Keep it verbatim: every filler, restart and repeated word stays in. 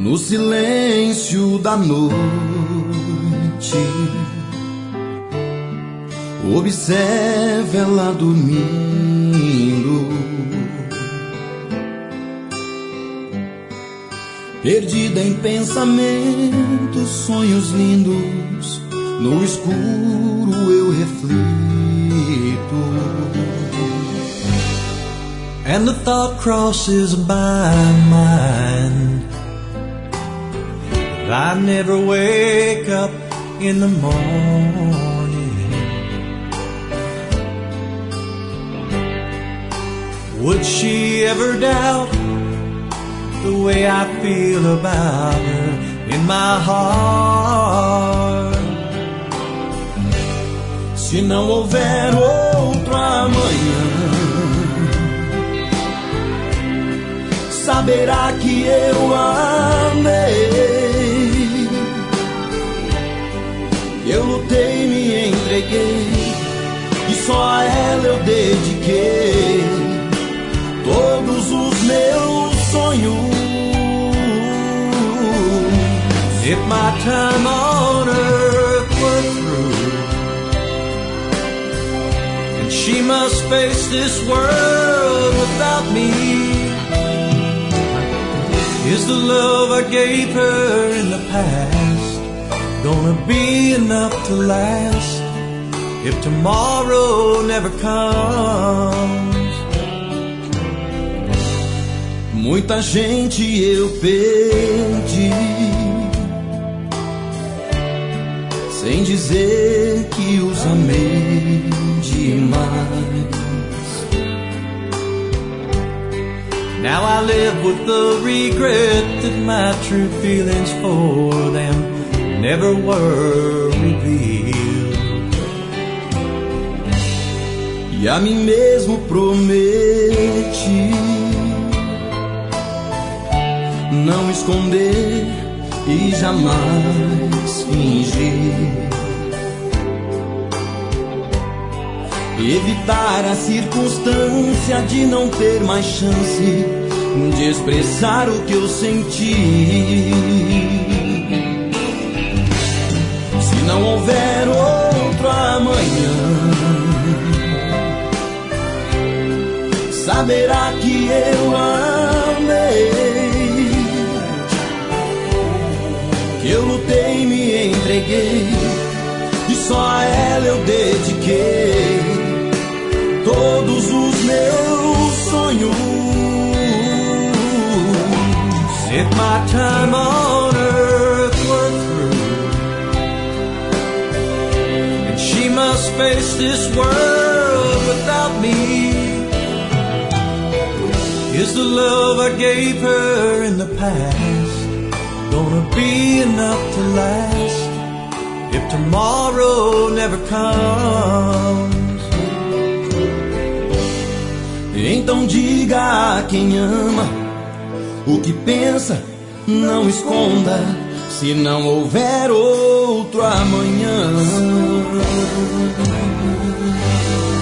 no silêncio da noite, observe ela dormindo, perdida em pensamentos, sonhos lindos, no escuro eu reflito. And the thought crosses my mind that I never wake up in the morning. Would she ever doubt the way I feel about her in my heart? Se não houver outro amanhã, saberá que eu amei, que eu lutei, me entreguei, e só a ela eu dediquei todos os meus sonhos. If my time on earth were through, and she must face this world without me, is the love I gave her in the past gonna be enough to last if tomorrow never comes? Muita gente eu perdi, sem dizer que os amei demais. Now I live with the regret that my true feelings for them never were revealed. E a mim mesmo prometi não esconder e jamais fingir, evitar a circunstância de não ter mais chance de expressar o que eu senti. Se não houver outro amanhã, saberá que eu amei, que eu lutei, me entreguei, e só a ela eu dediquei todos os meus sonhos. If my time on earth were through, and she must face this world without me, is the love I gave her in the past gonna be enough to last if tomorrow never comes? Então diga a quem ama o que pensa, não esconda, se não houver outro amanhã.